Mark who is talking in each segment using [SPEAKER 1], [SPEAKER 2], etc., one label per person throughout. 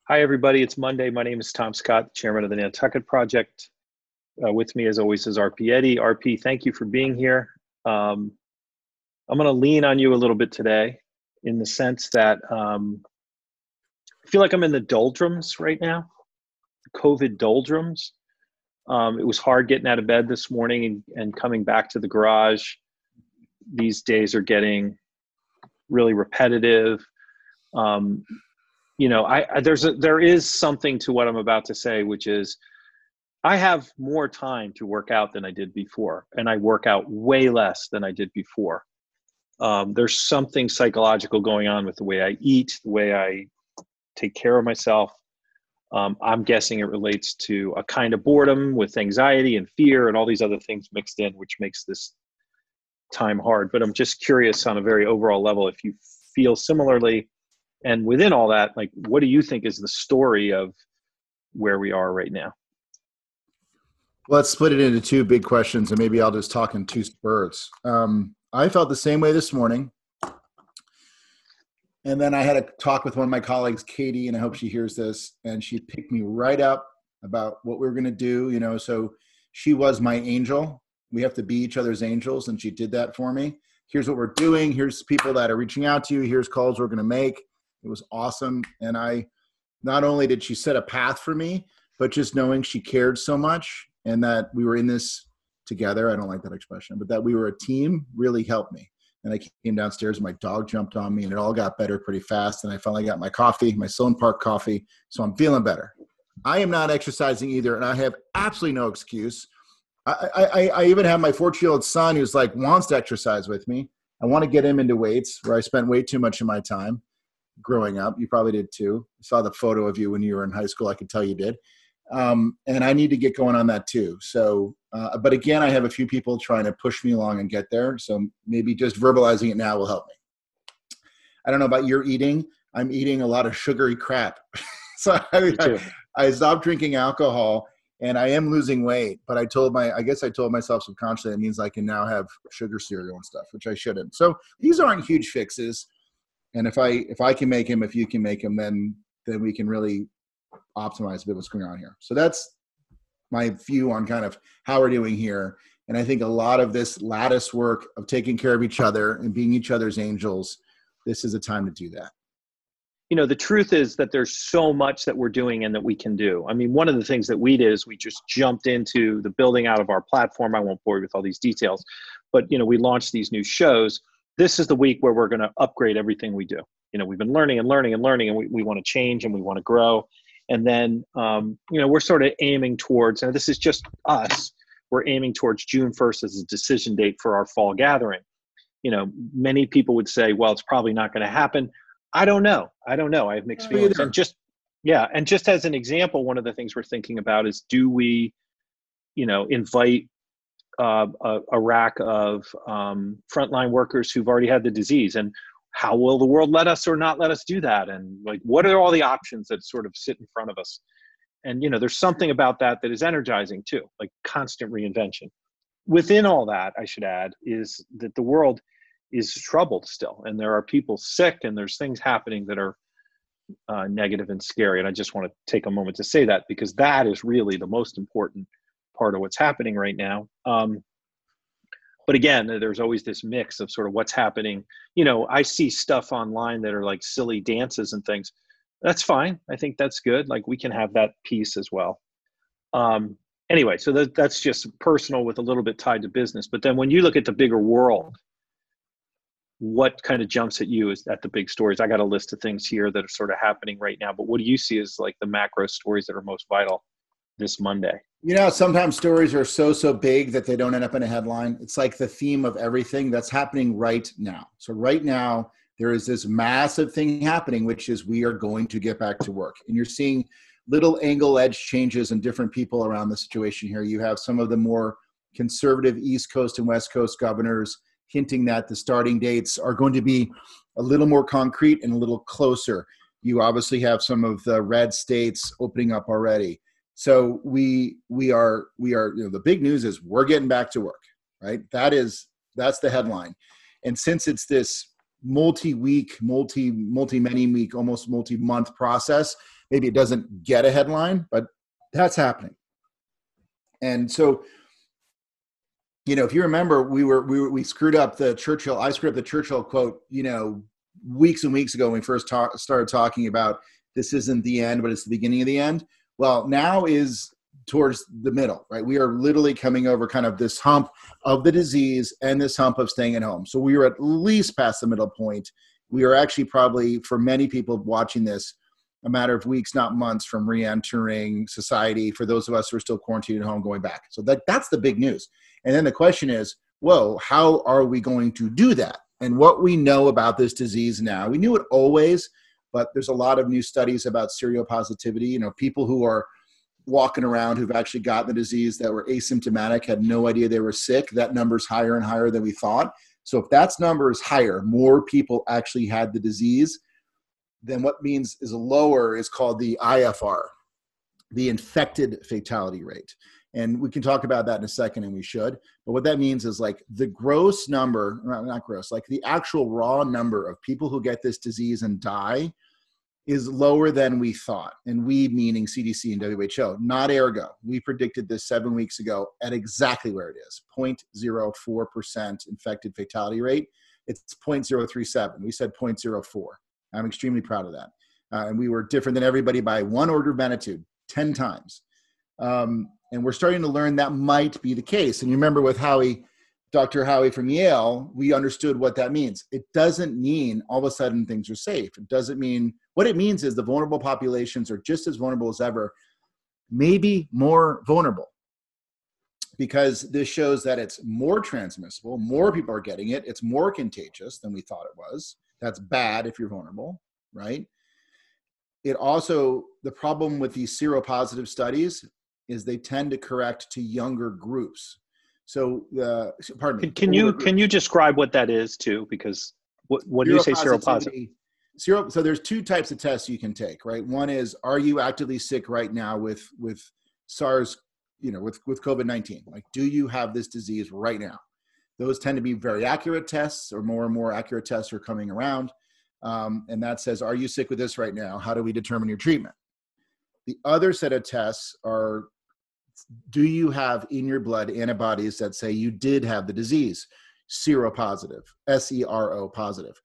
[SPEAKER 1] Hi, everybody. It's Monday. My name is Tom Scott, chairman of the Nantucket Project. With me, as always, is RP Eddy. RP, thank you for being here. I'm going to lean on you a little bit today in the sense that I feel like I'm in the doldrums right now, COVID doldrums. It was hard getting out of bed this morning and coming back to the garage. These days are getting really repetitive. There is something to what I'm about to say, which is I have more time to work out than I did before, and I work out way less than I did before. There's something psychological going on with the way I eat, the way I take care of myself. I'm guessing it relates to a kind of boredom with anxiety and fear and all these other things mixed in, which makes this time hard. But I'm just curious on a very overall level if you feel similarly. And within all that, like, what do you think is the story of where we are right now?
[SPEAKER 2] Let's split it into two big questions, and maybe I'll just talk in two spurts. I felt the same way this morning. And then I had a talk with one of my colleagues, Katie, and I hope she hears this. And she picked me right up about what we were going to do. So she was my angel. We have to be each other's angels, and she did that for me. Here's what we're doing. Here's people that are reaching out to you. Here's calls we're going to make. It was awesome. And not only did she set a path for me, but just knowing she cared so much and that we were in this together. I don't like that expression, but that we were a team really helped me. And I came downstairs and my dog jumped on me and it all got better pretty fast. And I finally got my coffee, my Sloan Park coffee. So I'm feeling better. I am not exercising either. And I have absolutely no excuse. I even have my 14-year-old son who's wants to exercise with me. I want to get him into weights where I spent way too much of my time growing up. You probably did too. I saw the photo of you when you were in high school. I could tell you did. And I need to get going on that too. So, but again, I have a few people trying to push me along and get there. So maybe just verbalizing it now will help me. I don't know about your eating. I'm eating a lot of sugary crap. So I stopped drinking alcohol and I am losing weight, but I told myself subconsciously it means I can now have sugar cereal and stuff, which I shouldn't. So these aren't huge fixes. And if I can make him, if you can make him, then we can really optimize a bit what's going on here. So that's my view on kind of how we're doing here. And I think a lot of this lattice work of taking care of each other and being each other's angels, this is a time to do that.
[SPEAKER 1] The truth is that there's so much that we're doing and that we can do. I mean, one of the things that we did is we just jumped into the building out of our platform. I won't bore you with all these details, but, we launched these new shows. This is the week where we're going to upgrade everything we do. We've been learning and we want to change and we want to grow. And then, we're sort of aiming towards, and this is just us, we're aiming towards June 1st as a decision date for our fall gathering. Many people would say, well, it's probably not going to happen. I don't know. I have mixed feelings. And just as an example, one of the things we're thinking about is, do we, invite a rack of frontline workers who've already had the disease, and how will the world let us or not let us do that? And what are all the options that sort of sit in front of us? And, there's something about that is energizing too, like constant reinvention. Within all that, I should add, is that the world is troubled still, and there are people sick, and there's things happening that are negative and scary. And I just want to take a moment to say that, because that is really the most important part of what's happening right now. But again, there's always this mix of sort of what's happening. I see stuff online that are like silly dances and things. That's fine. I think that's good. We can have that piece as well. Anyway, so that's just personal with a little bit tied to business. But then when you look at the bigger world, what kind of jumps at you at the big stories? I got a list of things here that are sort of happening right now, but what do you see as the macro stories that are most vital this Monday?
[SPEAKER 2] Sometimes stories are so big that they don't end up in a headline. It's like the theme of everything that's happening right now. So right now, there is this massive thing happening, which is we are going to get back to work. And you're seeing little angle edge changes in different people around the situation here. You have some of the more conservative East Coast and West Coast governors hinting that the starting dates are going to be a little more concrete and a little closer. You obviously have some of the red states opening up already. So we are, the big news is we're getting back to work, right? That's the headline. And since it's this multi-week, many week, almost multi-month process, maybe it doesn't get a headline, but that's happening. And so, if you remember, we screwed up the Churchill. I screwed up the Churchill quote, weeks and weeks ago when we first started talking about this isn't the end, but it's the beginning of the end. Well, now is towards the middle, right? We are literally coming over kind of this hump of the disease and this hump of staying at home. So we are at least past the middle point. We are actually probably, for many people watching this, a matter of weeks, not months, from re-entering society. For those of us who are still quarantined at home, going back. So that's the big news. And then the question is, whoa, how are we going to do that? And what we know about this disease now, we knew it always, but there's a lot of new studies about seropositivity. People who are walking around who've actually gotten the disease that were asymptomatic, had no idea they were sick. That number's higher and higher than we thought. So if that number is higher, more people actually had the disease, then what means is lower is called the IFR, the infected fatality rate. And we can talk about that in a second, and we should. But what that means is like the gross number, not gross, like the actual raw number of people who get this disease and die is lower than we thought. And we meaning CDC and WHO, not ergo. We predicted this 7 weeks ago at exactly where it is, 0.04% infected fatality rate. It's 0.037. We said 0.04. I'm extremely proud of that. And we were different than everybody by one order of magnitude, 10 times. And we're starting to learn that might be the case. And you remember with Howie, Dr. Howie from Yale, we understood what that means. It doesn't mean all of a sudden things are safe. It doesn't mean, what it means is the vulnerable populations are just as vulnerable as ever, maybe more vulnerable. Because this shows that it's more transmissible, more people are getting it, it's more contagious than we thought it was. That's bad if you're vulnerable, right? It also, the problem with these seropositive studies is they tend to correct to younger groups. So, pardon me.
[SPEAKER 1] Can you describe what that is too? Because what do you say seropositive?
[SPEAKER 2] So there's two types of tests you can take, right? One is, are you actively sick right now with SARS, with COVID-19? Like, do you have this disease right now? Those tend to be very accurate tests, or more and more accurate tests are coming around. And that says, are you sick with this right now? How do we determine your treatment? The other set of tests are, do you have in your blood antibodies that say you did have the disease? Seropositive, SERO positive,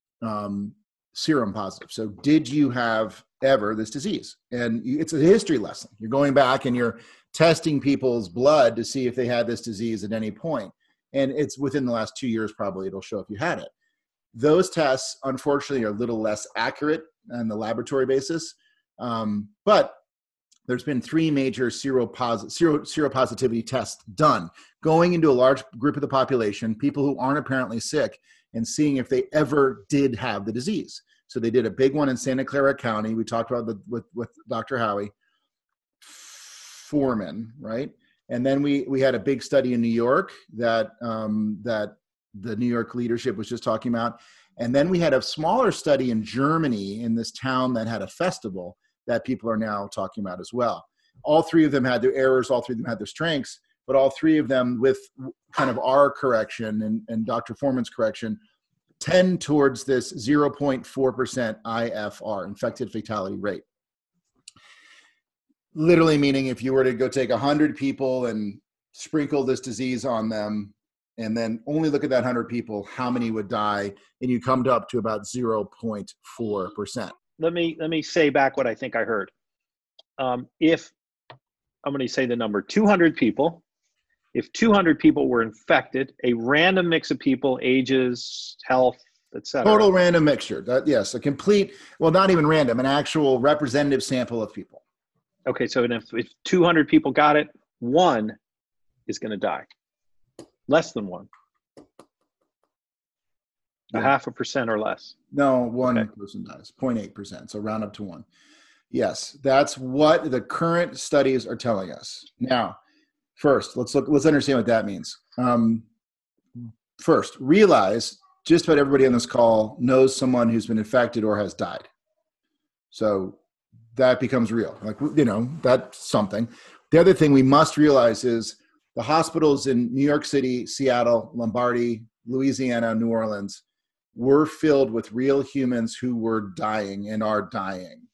[SPEAKER 2] serum positive. So did you have ever this disease? And it's a history lesson. You're going back and you're testing people's blood to see if they had this disease at any point. And it's within the last 2 years, probably it'll show if you had it. Those tests, unfortunately, are a little less accurate on the laboratory basis. But there's been 3 major seropositivity tests done, going into a large group of the population, people who aren't apparently sick, and seeing if they ever did have the disease. So they did a big one in Santa Clara County. We talked about with Dr. Howie Foreman, right? And then we had a big study in New York that the New York leadership was just talking about. And then we had a smaller study in Germany, in this town that had a festival, that people are now talking about as well. All 3 of them had their errors, all 3 of them had their strengths, but all 3 of them, with kind of our correction and Dr. Foreman's correction, tend towards this 0.4% IFR, infected fatality rate. Literally meaning if you were to go take 100 people and sprinkle this disease on them, and then only look at that 100 people, how many would die, and you come up to about 0.4%.
[SPEAKER 1] Let me say back what I think I heard. If I'm going to say the number 200 people, if 200 people were infected, a random mix of people, ages, health, etc.
[SPEAKER 2] Total random mixture. Yes, a complete, well, not even random, an actual representative sample of people.
[SPEAKER 1] Okay, so if 200 people got it, 1 is going to die. Less than 1. Yeah. 0.5% or less.
[SPEAKER 2] No, 1 person dies, 0.8%. So round up to 1. Yes, that's what the current studies are telling us. Now, first, let's understand what that means. First, realize just about everybody on this call knows someone who's been infected or has died. So that becomes real. Like, that's something. The other thing we must realize is the hospitals in New York City, Seattle, Lombardy, Louisiana, New Orleans were filled with real humans who were dying and are dying.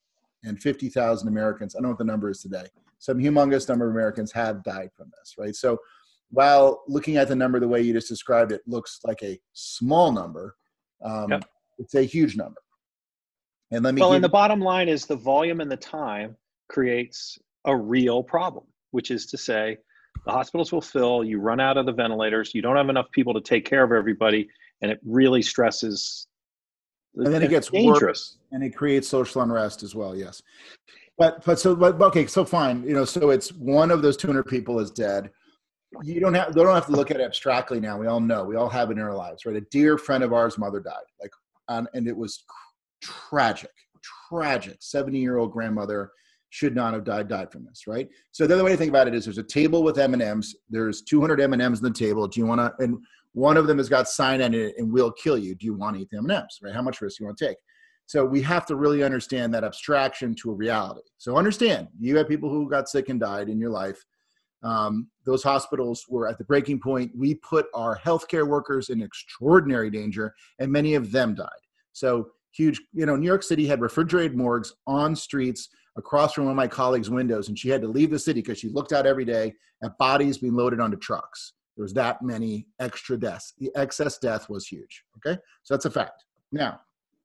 [SPEAKER 2] and 50,000 Americans, I don't know what the number is today, some humongous number of Americans have died from this, right? So while looking at the number the way you just described it looks like a small number,
[SPEAKER 1] Yep.
[SPEAKER 2] it's a huge number. And let me
[SPEAKER 1] Well, and the bottom line is the volume and the time creates a real problem, which is to say the hospitals will fill, you run out of the ventilators, you don't have enough people to take care of everybody, and it really stresses.
[SPEAKER 2] And then it gets
[SPEAKER 1] dangerous.
[SPEAKER 2] worse, and it creates social unrest as well. Yes, but okay, so fine. You know, so it's one of those 200 people is dead. They don't have to look at it abstractly now. We all know. We all have it in our lives, right? A dear friend of ours' mother died, and it was tragic. 70-year-old grandmother should not have died from this, right? So the other way to think about it is there's a table with M&Ms. There's 200 M&Ms on the table. Do you want to? And one of them has got cyanide in it and will kill you. Do you want to eat the M&Ms, right? How much risk do you want to take? So we have to really understand that abstraction to a reality. So understand, you have people who got sick and died in your life. Those hospitals were at the breaking point. We put our healthcare workers in extraordinary danger, and many of them died. So huge, New York City had refrigerated morgues on streets across from one of my colleagues' windows, and she had to leave the city because she looked out every day at bodies being loaded onto trucks. There was that many extra deaths. The excess death was huge, okay? So that's a fact. Now,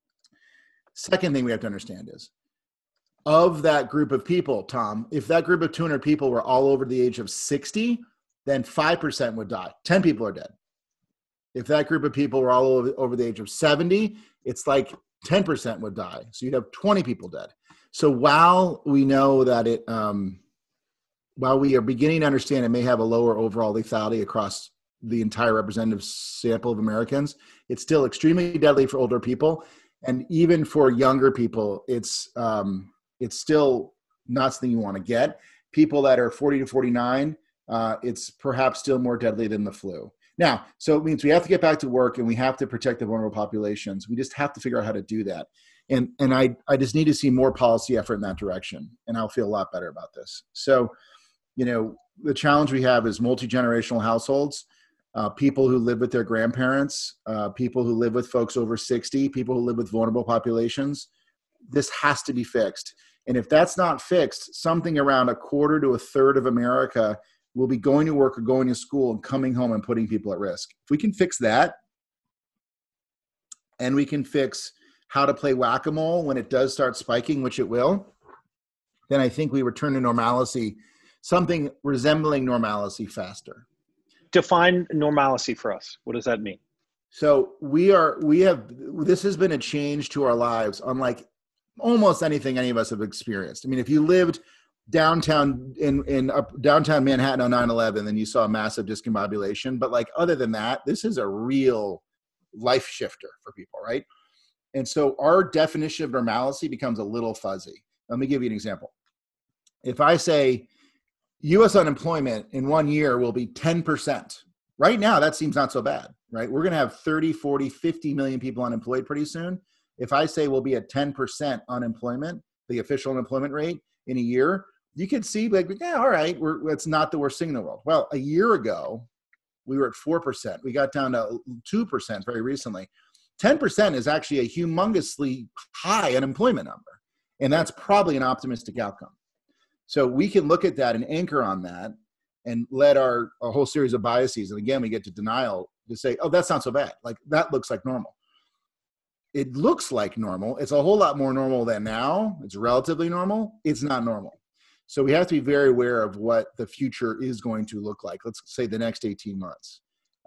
[SPEAKER 2] second thing we have to understand is, of that group of people, Tom, if that group of 200 people were all over the age of 60, then 5% would die. 10 people are dead. If that group of people were all over the age of 70, it's like 10% would die. So you'd have 20 people dead. So while we know that while we are beginning to understand it may have a lower overall lethality across the entire representative sample of Americans, it's still extremely deadly for older people. And even for younger people, it's still not something you want to get. People that are 40 to 49, it's perhaps still more deadly than the flu. Now, so it means we have to get back to work and we have to protect the vulnerable populations. We just have to figure out how to do that. And I just need to see more policy effort in that direction, and I'll feel a lot better about this. So, the challenge we have is multi-generational households, people who live with their grandparents, people who live with folks over 60, people who live with vulnerable populations. This has to be fixed. And if that's not fixed, something around a quarter to a third of America will be going to work or going to school and coming home and putting people at risk. If we can fix that, and we can fix how to play whack-a-mole when it does start spiking, which it will, then I think we return to normalcy, something resembling normalcy faster.
[SPEAKER 1] Define normalcy for us. What does that mean?
[SPEAKER 2] So this has been a change to our lives, unlike almost anything any of us have experienced. I mean, if you lived downtown in downtown Manhattan on 9/11, then you saw a massive discombobulation. But other than that, this is a real life shifter for people, right? And so our definition of normalcy becomes a little fuzzy. Let me give you an example. If I say U.S. unemployment in 1 year will be 10%, right now that seems not so bad, right? We're going to have 30, 40, 50 million people unemployed pretty soon. If I say we'll be at 10% unemployment, the official unemployment rate in a year, you could see all right, it's not the worst thing in the world. Well, a year ago, we were at 4%. We got down to 2% very recently. 10% is actually a humongously high unemployment number. And that's probably an optimistic outcome. So we can look at that and anchor on that and let our whole series of biases, and again, we get to denial, to say, oh, that's not so bad. That looks like normal. It looks like normal. It's a whole lot more normal than now. It's relatively normal. It's not normal. So we have to be very aware of what the future is going to look like. Let's say the next 18 months.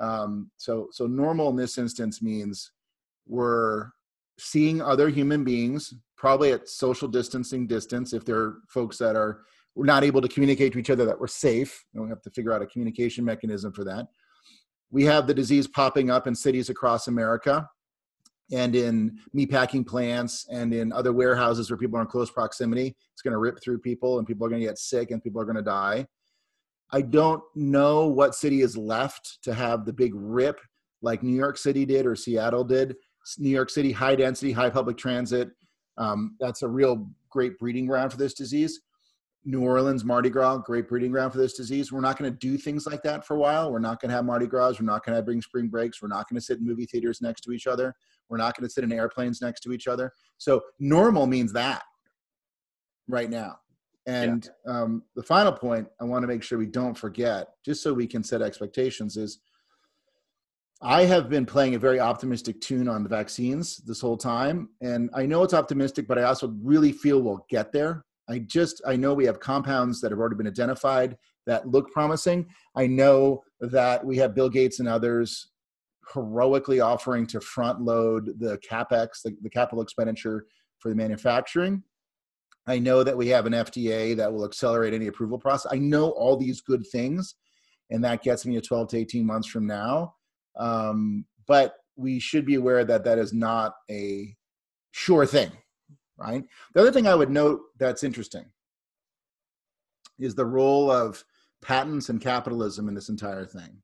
[SPEAKER 2] So normal in this instance means we're seeing other human beings, probably at social distancing distance. If there are folks that we're not able to communicate to each other, that we're safe, and we have to figure out a communication mechanism for that. We have the disease popping up in cities across America and in meatpacking plants and in other warehouses where people are in close proximity. It's going to rip through people, and people are going to get sick, and people are going to die. I don't know what city is left to have the big rip like New York City did or Seattle did. New York City, high density, high public transit. That's a real great breeding ground for this disease. New Orleans, Mardi Gras, great breeding ground for this disease. We're not going to do things like that for a while. We're not going to have Mardi Gras. We're not going to bring spring breaks. We're not going to sit in movie theaters next to each other. We're not going to sit in airplanes next to each other. So normal means that. right now.
[SPEAKER 1] Yeah.
[SPEAKER 2] And the final point I want to make sure we don't forget, just so we can set expectations, is I have been playing a very optimistic tune on the vaccines this whole time. And I know it's optimistic, but I also really feel we'll get there. I know we have compounds that have already been identified that look promising. I know that we have Bill Gates and others heroically offering to front load the CapEx, the capital expenditure for the manufacturing. I know that we have an FDA that will accelerate any approval process. I know all these good things, and that gets me to 12 to 18 months from now. But we should be aware that that is not a sure thing, right? The other thing I would note that's interesting is the role of patents and capitalism in this entire thing.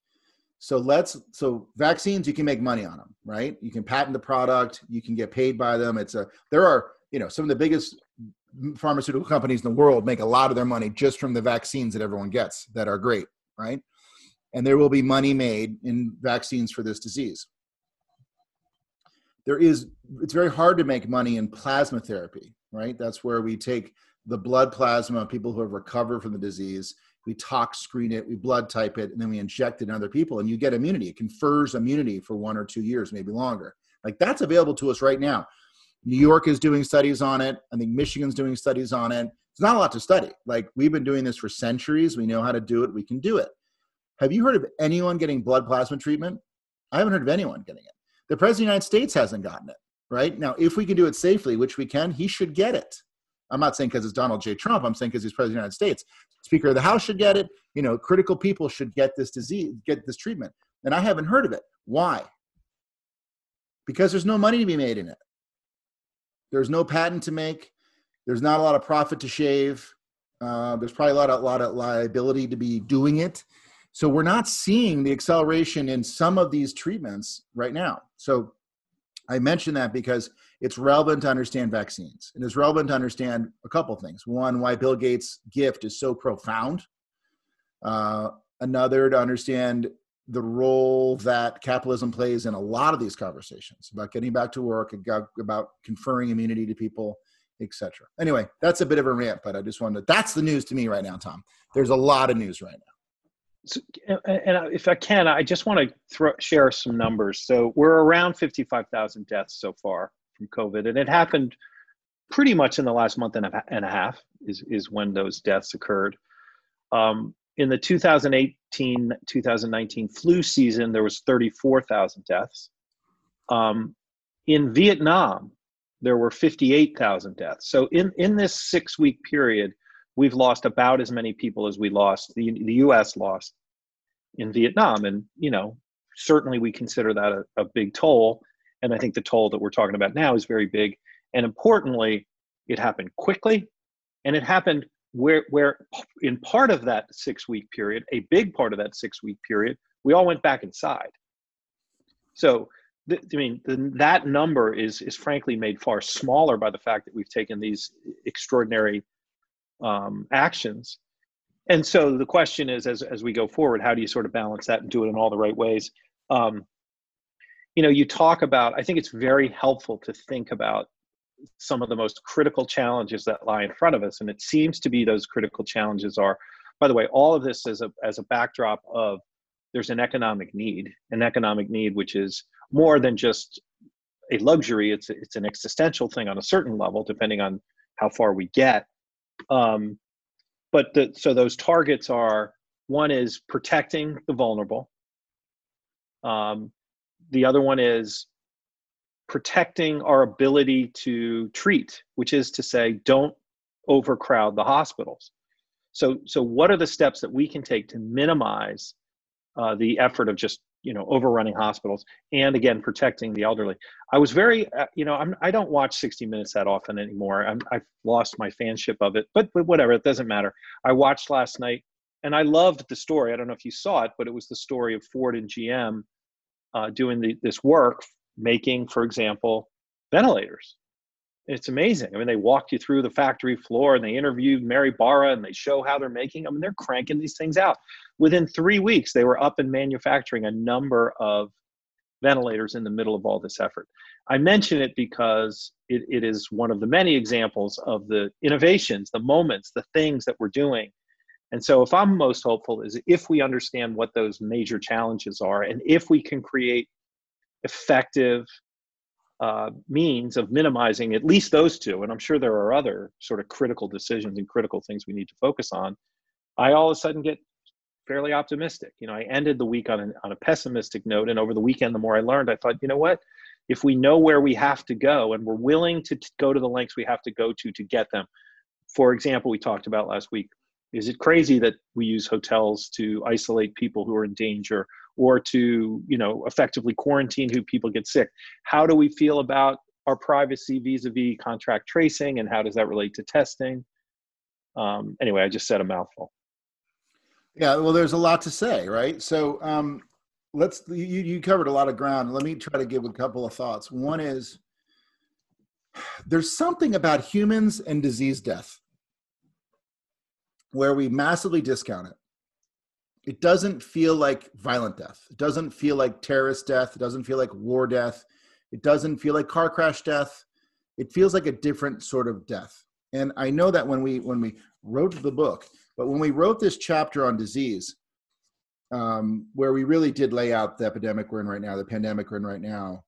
[SPEAKER 2] So vaccines, you can make money on them, right? You can patent the product, you can get paid by them. There are, some of the biggest pharmaceutical companies in the world make a lot of their money just from the vaccines that everyone gets that are great, right? And there will be money made in vaccines for this disease. It's very hard to make money in plasma therapy, right? That's where we take the blood plasma of people who have recovered from the disease, we tox screen it, we blood type it, and then we inject it in other people, and you get immunity. It confers immunity for 1 or 2 years, maybe longer. Like, that's available to us right now. New York is doing studies on it. I think Michigan's doing studies on it. It's not a lot to study. Like, we've been doing this for centuries. We know how to do it. We can do it. Have you heard of anyone getting blood plasma treatment? I haven't heard of anyone getting it. The President of the United States hasn't gotten it, right? Now, if we can do it safely, which we can, he should get it. I'm not saying because it's Donald J. Trump. I'm saying because he's President of the United States. Speaker of the House should get it. Critical people should get this disease, get this treatment. And I haven't heard of it. Why? Because there's no money to be made in it. There's no patent to make. There's not a lot of profit to shave. There's probably a lot of liability to be doing it. So we're not seeing the acceleration in some of these treatments right now. So I mention that because it's relevant to understand vaccines. And it's relevant to understand a couple of things. One, why Bill Gates' gift is so profound. Another, to understand the role that capitalism plays in a lot of these conversations about getting back to work, about conferring immunity to people, etc. Anyway, that's a bit of a rant, but I just wanted that's the news to me right now, Tom. There's a lot of news right now.
[SPEAKER 1] So, and if I can, I just want to share some numbers. So we're around 55,000 deaths so far from COVID, and it happened pretty much in the last month and a half is when those deaths occurred. In the 2018-2019 flu season, there was 34,000 deaths. In Vietnam, there were 58,000 deaths. So in this 6-week period, we've lost about as many people as we lost, the U.S. lost in Vietnam. And, certainly we consider that a big toll. And I think the toll that we're talking about now is very big. And importantly, it happened quickly, and it happened where in part of that 6-week period, a big part of that 6-week period, we all went back inside. So, that number is frankly made far smaller by the fact that we've taken these extraordinary actions. And so the question is, as we go forward, how do you sort of balance that and do it in all the right ways? You talk about, I think it's very helpful to think about some of the most critical challenges that lie in front of us. And it seems to be those critical challenges are, by the way, all of this as a backdrop of there's an economic need which is more than just a luxury. It's an existential thing on a certain level, depending on how far we get. So those targets are, one is protecting the vulnerable. The other one is protecting our ability to treat, which is to say, don't overcrowd the hospitals. So what are the steps that we can take to minimize the effort of just, overrunning hospitals, and again, protecting the elderly? I was very, I don't watch 60 Minutes that often anymore. I've lost my fanship of it, but whatever, it doesn't matter. I watched last night, and I loved the story. I don't know if you saw it, but it was the story of Ford and GM doing this work, making, for example, ventilators. It's amazing. They walked you through the factory floor, and they interviewed Mary Barra, and they show how they're making them. They're cranking these things out. Within 3 weeks, they were up and manufacturing a number of ventilators in the middle of all this effort. I mention it because it is one of the many examples of the innovations, the moments, the things that we're doing. And so if I'm most hopeful is if we understand what those major challenges are, and if we can create effective means of minimizing at least those two, and I'm sure there are other sort of critical decisions and critical things we need to focus on, I all of a sudden get fairly optimistic. I ended the week on a pessimistic note, and over the weekend, the more I learned, I thought, you know what? If we know where we have to go and we're willing to go to the lengths we have to go to get them. For example, we talked about last week, is it crazy that we use hotels to isolate people who are in danger or to, effectively quarantine who people get sick? How do we feel about our privacy vis-a-vis contract tracing, and how does that relate to testing? Anyway, I just said a mouthful.
[SPEAKER 2] Yeah, well, there's a lot to say, right? So you covered a lot of ground. Let me try to give a couple of thoughts. One is there's something about humans and disease death where we massively discount it. It doesn't feel like violent death. It doesn't feel like terrorist death. It doesn't feel like war death. It doesn't feel like car crash death. It feels like a different sort of death. And I know that when we wrote the book, but when we wrote this chapter on disease, where we really did lay out the epidemic we're in right now, the pandemic we're in right now,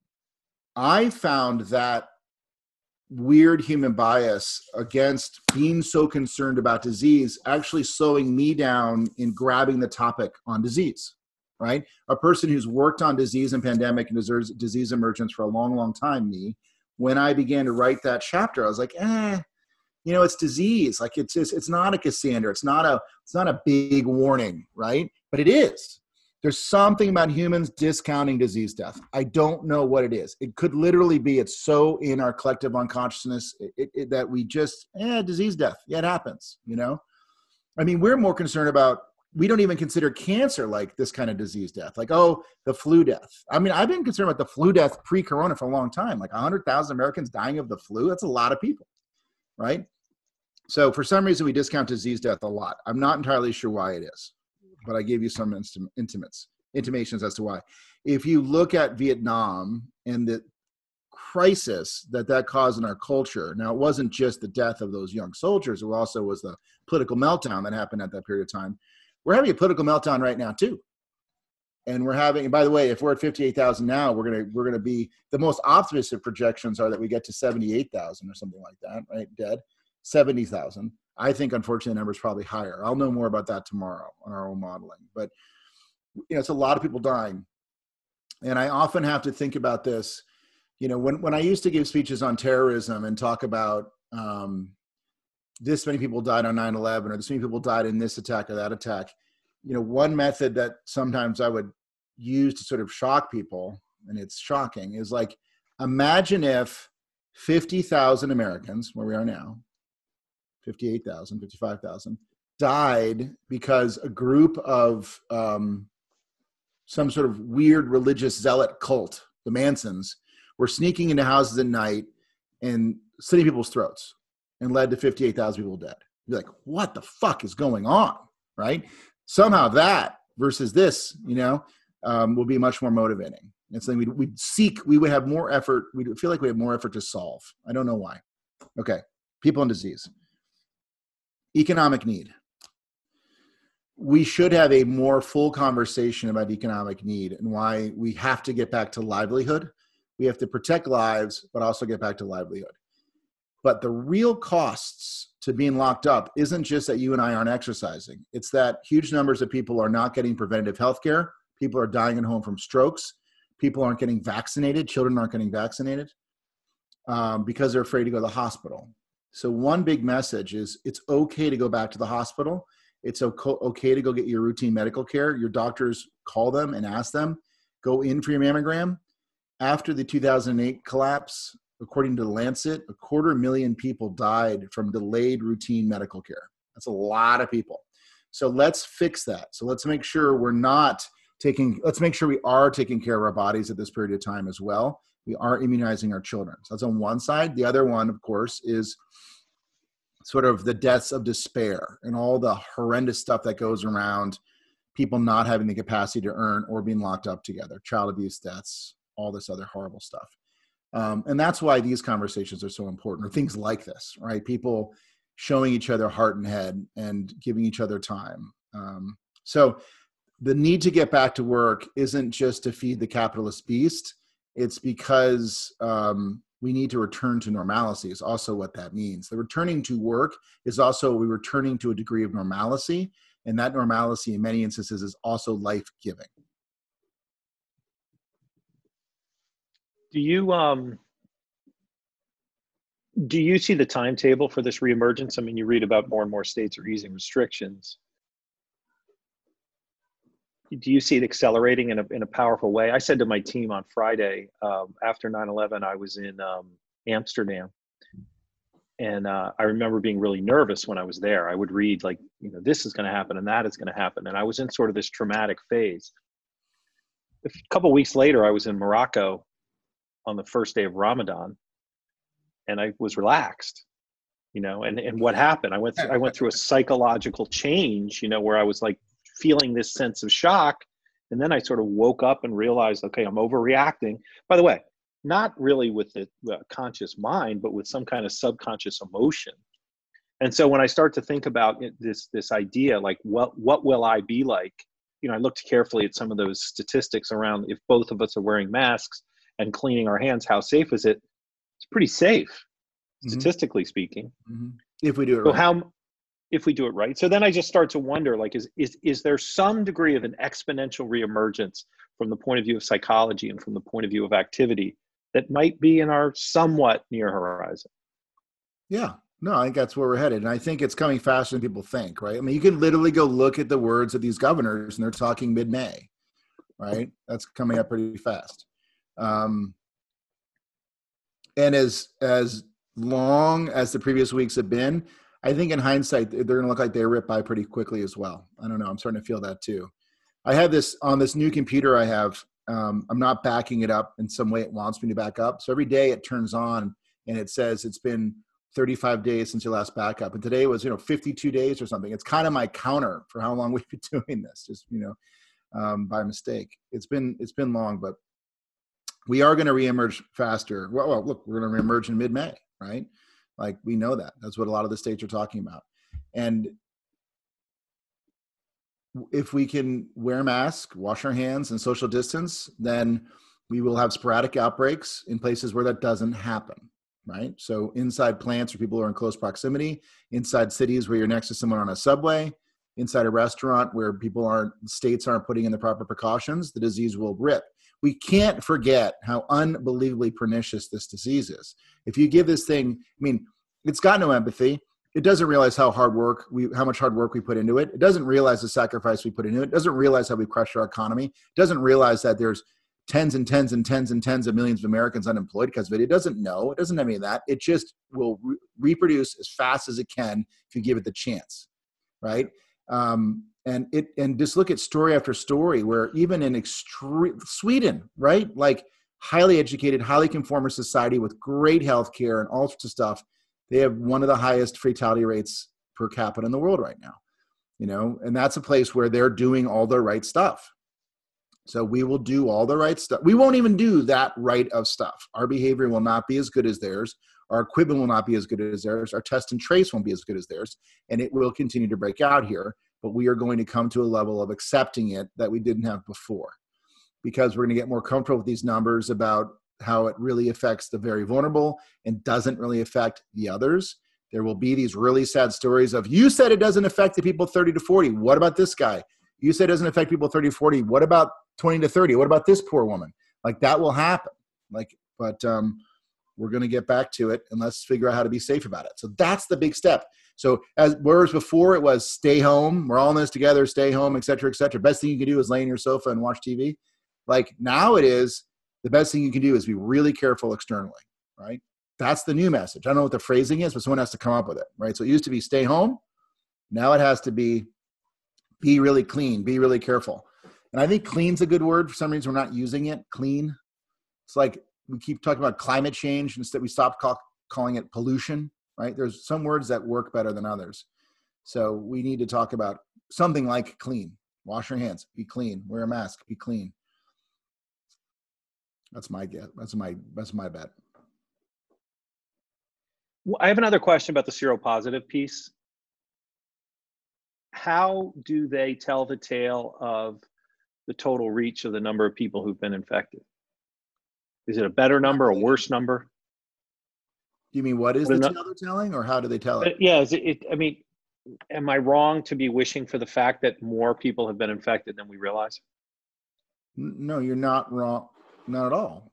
[SPEAKER 2] I found that weird human bias against being so concerned about disease actually slowing me down in grabbing the topic on disease, right? A person who's worked on disease and pandemic and disease emergence for a long, long time, me, when I began to write that chapter, I was like, it's disease. Like it's not a Cassandra. It's not a big warning, right? But it is. There's something about humans discounting disease death. I don't know what it is. It could literally be it's so in our collective unconsciousness that we just, disease death. Yeah, it happens, I mean, we're more concerned about, we don't even consider cancer like this kind of disease death. Like, the flu death. I mean, I've been concerned about the flu death pre-corona for a long time. Like 100,000 Americans dying of the flu. That's a lot of people, right? So for some reason, we discount disease death a lot. I'm not entirely sure why it is, but I gave you some intimations as to why. If you look at Vietnam and the crisis that caused in our culture, now it wasn't just the death of those young soldiers, it also was the political meltdown that happened at that period of time. We're having a political meltdown right now too. And by the way, if we're at 58,000 now, we're gonna be, the most optimistic projections are that we get to 78,000 or something like that, right? Dead, 70,000. I think, unfortunately, the number is probably higher. I'll know more about that tomorrow on our own modeling. But, it's a lot of people dying. And I often have to think about this. When I used to give speeches on terrorism and talk about this many people died on 9/11 or this many people died in this attack or that attack, one method that sometimes I would use to sort of shock people, and it's shocking, is like, imagine if 50,000 Americans, where we are now, 58,000, 55,000, died because a group of some sort of weird religious zealot cult, the Mansons, were sneaking into houses at night and slitting people's throats and led to 58,000 people dead. You're like, what the fuck is going on, right? Somehow that versus this, will be much more motivating. It's something we would have more effort. We'd feel like we have more effort to solve. I don't know why. Okay, people and disease. Economic need. We should have a more full conversation about economic need and why we have to get back to livelihood. We have to protect lives, but also get back to livelihood. But the real costs to being locked up isn't just that you and I aren't exercising. It's that huge numbers of people are not getting preventative health care. People are dying at home from strokes. People aren't getting vaccinated. Children aren't getting vaccinated because they're afraid to go to the hospital. So one big message is it's okay to go back to the hospital. It's okay to go get your routine medical care. Your doctors, call them and ask them, go in for your mammogram. After the 2008 collapse, according to The Lancet, 250,000 people died from delayed routine medical care. That's a lot of people. So let's fix that. So let's make sure let's make sure we are taking care of our bodies at this period of time as well. We are immunizing our children. So that's on one side. The other one, of course, is sort of the deaths of despair and all the horrendous stuff that goes around people not having the capacity to earn or being locked up together, child abuse deaths, all this other horrible stuff. And that's why these conversations are so important, or things like this, right? People showing each other heart and head and giving each other time. So the need to get back to work isn't just to feed the capitalist beast. It's because we need to return to normalcy is also what that means. The returning to work is also we returning to a degree of normalcy. And that normalcy in many instances is also life-giving.
[SPEAKER 1] Do you see the timetable for this reemergence? I mean, you read about more and more states are easing restrictions. Do you see it accelerating in a powerful way? I said to my team on Friday, after 9/11, I was in Amsterdam. And I remember being really nervous when I was there. I would read like, this is going to happen and that is going to happen. And I was in sort of this traumatic phase. A couple of weeks later, I was in Morocco on the first day of Ramadan, and I was relaxed, and what happened? I went through a psychological change, where I was like feeling this sense of shock. And then I sort of woke up and realized, okay, I'm overreacting. By the way, not really with the conscious mind, but with some kind of subconscious emotion. And so when I start to think about this idea, like what will I be like? I looked carefully at some of those statistics around if both of us are wearing masks and cleaning our hands, how safe is it? It's pretty safe, statistically speaking.
[SPEAKER 2] Mm-hmm. If we do it right.
[SPEAKER 1] If we do it right. So then I just start to wonder, like, is there some degree of an exponential reemergence from the point of view of psychology and from the point of view of activity that might be in our somewhat near horizon?
[SPEAKER 2] Yeah, no, I think that's where we're headed. And I think it's coming faster than people think, right? I mean, you can literally go look at the words of these governors and they're talking mid-May, right? That's coming up pretty fast. And as long as the previous weeks have been, I think in hindsight, they're going to look like they ripped by pretty quickly as well. I don't know. I'm starting to feel that too. I have this on this new computer I have. I'm not backing it up in some way it wants me to back up. So every day it turns on and it says it's been 35 days since your last backup. And today was, 52 days or something. It's kind of my counter for how long we've been doing this, just, by mistake. It's been long, but we are going to reemerge faster. Well, look, we're going to reemerge in mid-May, right? Like we know that. That's what a lot of the states are talking about. And if we can wear masks, wash our hands, and social distance, then we will have sporadic outbreaks in places where that doesn't happen, right? So inside plants where people are in close proximity, inside cities where you're next to someone on a subway, inside a restaurant where states aren't putting in the proper precautions, the disease will rip. We can't forget how unbelievably pernicious this disease is. If you give this thing, it's got no empathy. It doesn't realize how much hard work we put into it. It doesn't realize the sacrifice we put into it. It doesn't realize how we crushed our economy. It doesn't realize that there's tens and tens and tens and tens of millions of Americans unemployed because of it. It doesn't know. It doesn't have any of that. It just will reproduce as fast as it can if you give it the chance, right? And just look at story after story where even in Sweden, right? Like highly educated, highly conformist society with great healthcare and all sorts of stuff. They have one of the highest fatality rates per capita in the world right now, and that's a place where they're doing all the right stuff. So we will do all the right stuff. We won't even do that right of stuff. Our behavior will not be as good as theirs. Our equipment will not be as good as theirs. Our test and trace won't be as good as theirs. And it will continue to break out here. But we are going to come to a level of accepting it that we didn't have before, because we're going to get more comfortable with these numbers about how it really affects the very vulnerable and doesn't really affect the others. There will be these really sad stories of, you said it doesn't affect the people 30 to 40. What about this guy? You said it doesn't affect people 30 to 40. What about 20 to 30? What about this poor woman? Like that will happen. But we're going to get back to it, and let's figure out how to be safe about it. So that's the big step. So whereas before it was stay home, we're all in this together, stay home, et cetera, et cetera. Best thing you can do is lay in your sofa and watch TV. Like now it is, the best thing you can do is be really careful externally, right? That's the new message. I don't know what the phrasing is, but someone has to come up with it, right? So it used to be stay home. Now it has to be really clean, be really careful. And I think clean's a good word. For some reason, we're not using it, clean. It's like we keep talking about climate change. Instead, we stopped calling it pollution, right? There's some words that work better than others. So we need to talk about something like clean. Wash your hands. Be clean. Wear a mask. Be clean. That's my guess. That's my bet.
[SPEAKER 1] Well, I have another question about the seropositive piece. How do they tell the tale of the total reach of the number of people who've been infected? Is it a better number, a worse number?
[SPEAKER 2] You mean what is the tale they're telling, or how do they tell it?
[SPEAKER 1] Yeah, I mean, am I wrong to be wishing for the fact that more people have been infected than we realize?
[SPEAKER 2] No, you're not wrong. Not at all.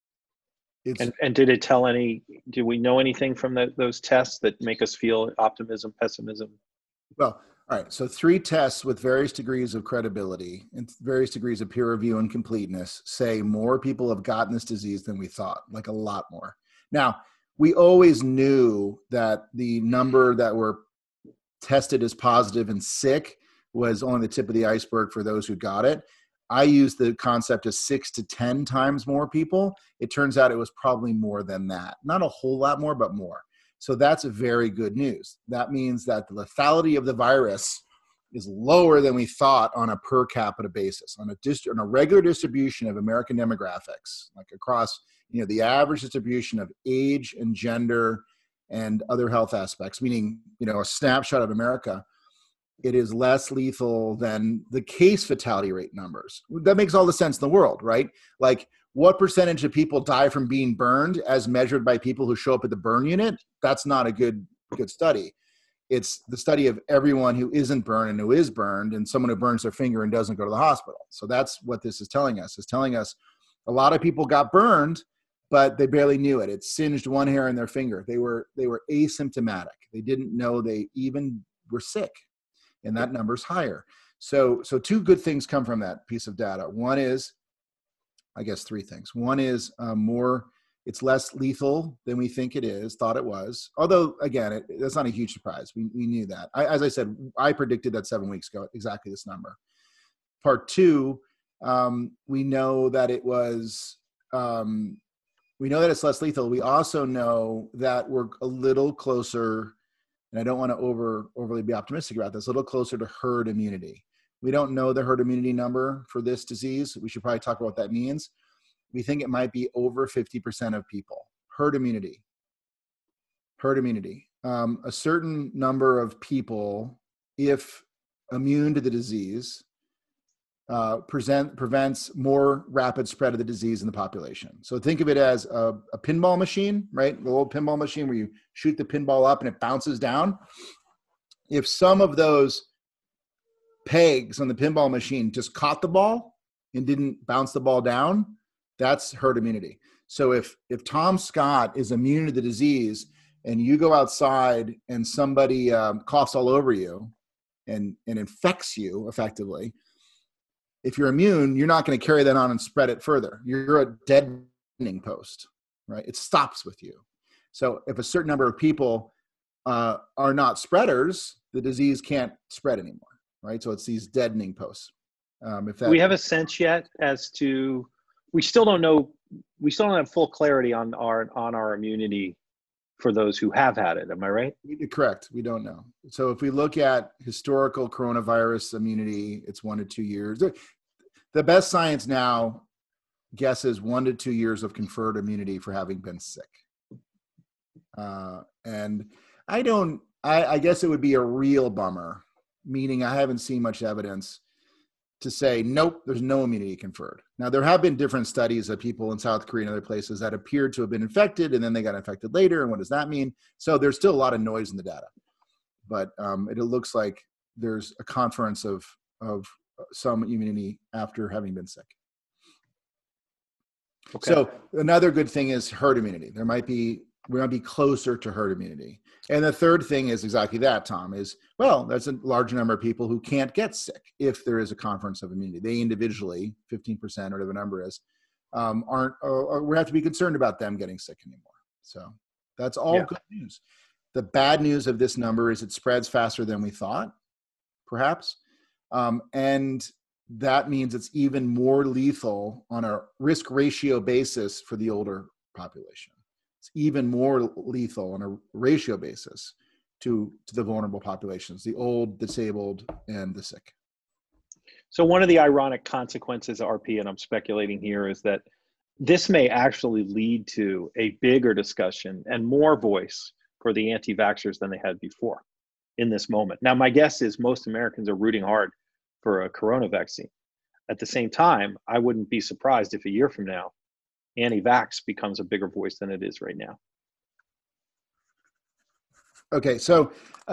[SPEAKER 1] And did it tell do we know anything from those tests that make us feel optimism, pessimism?
[SPEAKER 2] Well, all right. So 3 tests with various degrees of credibility and various degrees of peer review and completeness say more people have gotten this disease than we thought, like a lot more. Now, we always knew that the number that were tested as positive and sick was only the tip of the iceberg for those who got it. I use the concept of 6 to 10 times more people. It turns out it was probably more than that. Not a whole lot more, but more. So that's very good news. That means that the lethality of the virus is lower than we thought on a per capita basis, on a regular distribution of American demographics, like across, the average distribution of age and gender and other health aspects, meaning, a snapshot of America. It is less lethal than the case fatality rate numbers. That makes all the sense in the world, right? Like, what percentage of people die from being burned as measured by people who show up at the burn unit? That's not a good study. It's the study of everyone who isn't burned and who is burned, and someone who burns their finger and doesn't go to the hospital. So that's what this is telling us. It's telling us a lot of people got burned, but they barely knew it. It singed one hair in their finger. They were asymptomatic. They didn't know they even were sick. And that number's higher. So 2 good things come from that piece of data. One is, I guess 3 things. One is it's less lethal than we thought it was. Although, again, that's not a huge surprise. We knew that. As I said, I predicted that 7 weeks ago, exactly this number. Part 2, we know that it's less lethal. We also know that we're a little closer, and I don't want to overly be optimistic about this, a little closer to herd immunity. We don't know the herd immunity number for this disease. We should probably talk about what that means. We think it might be over 50% of people. Herd immunity. A certain number of people, if immune to the disease, prevents more rapid spread of the disease in the population. So think of it as a pinball machine, right? The old pinball machine where you shoot the pinball up and it bounces down. If some of those pegs on the pinball machine just caught the ball and didn't bounce the ball down, that's herd immunity. So if Tom Scott is immune to the disease and you go outside and somebody coughs all over you and infects you effectively, if you're immune, you're not going to carry that on and spread it further. You're a deadening post, right? It stops with you. So if a certain number of people are not spreaders, the disease can't spread anymore, right? So it's these deadening posts.
[SPEAKER 1] Do we have a sense yet as to, we still don't have full clarity on our immunity for those who have had it. Am I right?
[SPEAKER 2] Correct. We don't know. So if we look at historical coronavirus immunity, it's 1 to 2 years. The best science now guesses 1 to 2 years of conferred immunity for having been sick. And I guess it would be a real bummer, meaning I haven't seen much evidence to say, nope, there's no immunity conferred. Now, there have been different studies of people in South Korea and other places that appeared to have been infected, and then they got infected later. And what does that mean? So there's still a lot of noise in the data. But it looks like there's a conference of some immunity after having been sick. Okay. So another good thing is herd immunity. We might be closer to herd immunity. And the third thing is exactly that, Tom, is, well, that's a large number of people who can't get sick if there is a conference of immunity. They individually, 15% or whatever the number is, we have to be concerned about them getting sick anymore. So that's all good news. The bad news of this number is it spreads faster than we thought, perhaps. And that means it's even more lethal on a risk ratio basis for the older population. It's even more lethal on a ratio basis to the vulnerable populations, the old, disabled, and the sick.
[SPEAKER 1] So one of the ironic consequences, RP, and I'm speculating here, is that this may actually lead to a bigger discussion and more voice for the anti-vaxxers than they had before in this moment. Now, my guess is most Americans are rooting hard for a corona vaccine. At the same time, I wouldn't be surprised if a year from now, anti-vax becomes a bigger voice than it is right now.
[SPEAKER 2] Okay, so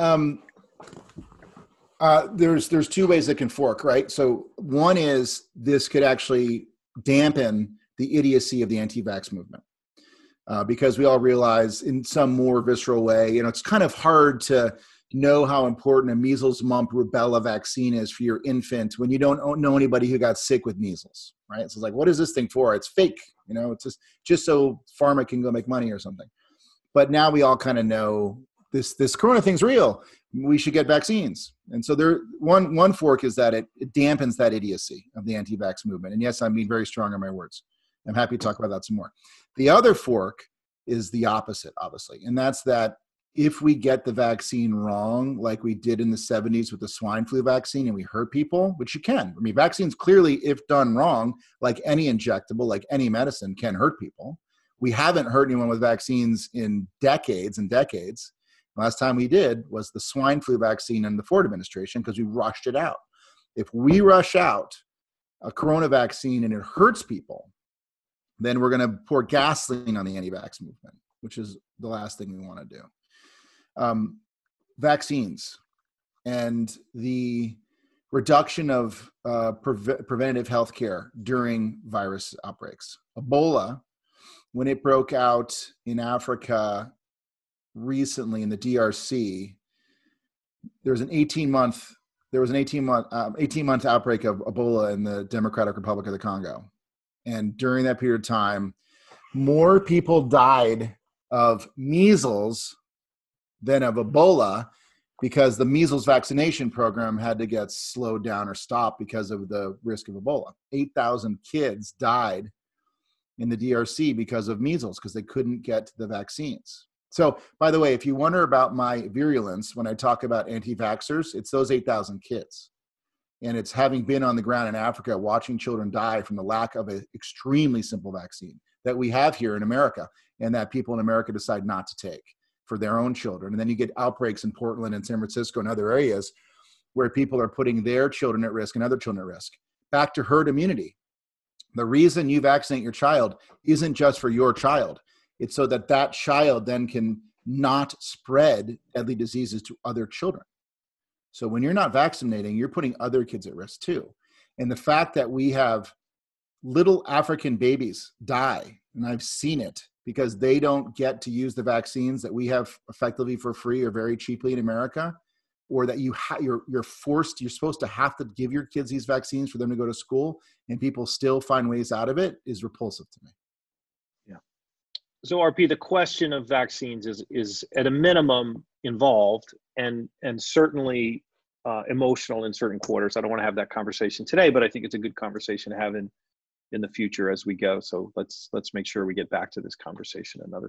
[SPEAKER 2] there's two ways it can fork, right? So one is this could actually dampen the idiocy of the anti-vax movement, because we all realize in some more visceral way, it's kind of hard to know how important a measles, mumps, rubella vaccine is for your infant when you don't know anybody who got sick with measles, right? So it's like, what is this thing for? It's fake, it's just so pharma can go make money or something. But now we all kind of know this corona thing's real. We should get vaccines. And so one fork is that it dampens that idiocy of the anti-vax movement. And yes, I'm being very strong on my words. I'm happy to talk about that some more. The other fork is the opposite, obviously. And that's that if we get the vaccine wrong, like we did in the 70s with the swine flu vaccine, and we hurt people, which you can. I mean, vaccines clearly, if done wrong, like any injectable, like any medicine, can hurt people. We haven't hurt anyone with vaccines in decades and decades. Last time we did was the swine flu vaccine in the Ford administration because we rushed it out. If we rush out a corona vaccine and it hurts people, then we're going to pour gasoline on the anti-vax movement, which is the last thing we want to do. Vaccines and the reduction of preventative health care during virus outbreaks. Ebola, when it broke out in Africa recently in the DRC, there was an 18-month outbreak of Ebola in the Democratic Republic of the Congo. And during that period of time, more people died of measles than of Ebola because the measles vaccination program had to get slowed down or stopped because of the risk of Ebola. 8,000 kids died in the DRC because of measles because they couldn't get the vaccines. So, by the way, if you wonder about my virulence when I talk about anti-vaxxers, it's those 8,000 kids. And it's having been on the ground in Africa, watching children die from the lack of an extremely simple vaccine that we have here in America and that people in America decide not to take for their own children. And then you get outbreaks in Portland and San Francisco and other areas where people are putting their children at risk and other children at risk. Back to herd immunity. The reason you vaccinate your child isn't just for your child. It's so that that child then can not spread deadly diseases to other children. So when you're not vaccinating, you're putting other kids at risk too. And the fact that we have little African babies die, and I've seen it, because they don't get to use the vaccines that we have effectively for free or very cheaply in America, or that you're supposed to have to give your kids these vaccines for them to go to school, and people still find ways out of it, is repulsive to me.
[SPEAKER 1] Yeah. So RP, the question of vaccines is at a minimum involved and certainly emotional in certain quarters. I don't want to have that conversation today, but I think it's a good conversation to have in the future as we go. So let's make sure we get back to this conversation another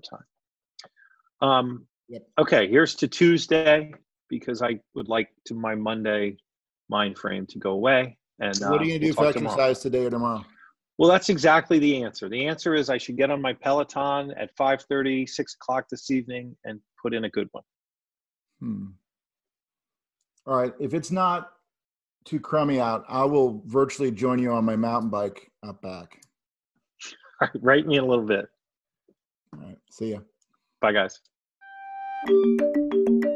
[SPEAKER 1] time.
[SPEAKER 2] Yep.
[SPEAKER 1] Okay, here's to Tuesday, because I would like to my Monday mind frame to go away. And
[SPEAKER 2] what are you going to do for exercise today or tomorrow?
[SPEAKER 1] Well, that's exactly the answer. The answer is I should get on my Peloton at 5:30, 6 o'clock this evening and put in a good one.
[SPEAKER 2] All right. If it's not too crummy out, I will virtually join you on my mountain bike up back.
[SPEAKER 1] All right, write me in a little bit.
[SPEAKER 2] All right. See ya.
[SPEAKER 1] Bye, guys.